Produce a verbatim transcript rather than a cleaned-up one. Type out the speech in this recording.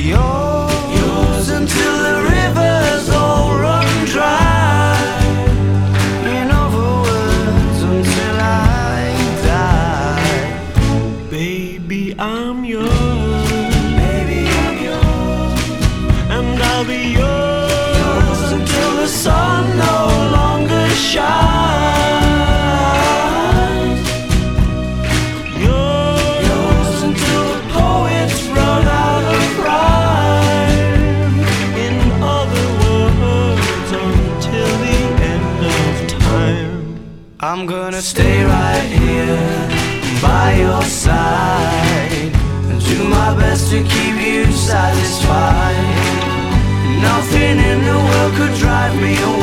yours, yours until the rivers all run dry. In other words, until I die. Baby, I'm yours. Baby, I'm yours. And I'll be yours, yours until the sun no longer shines. Yours, yours until the poets run out of rhyme. In other words, until the end of time. I'm gonna stay right here by your side and do my best to keep you satisfied. Nothing in the world could drive me away.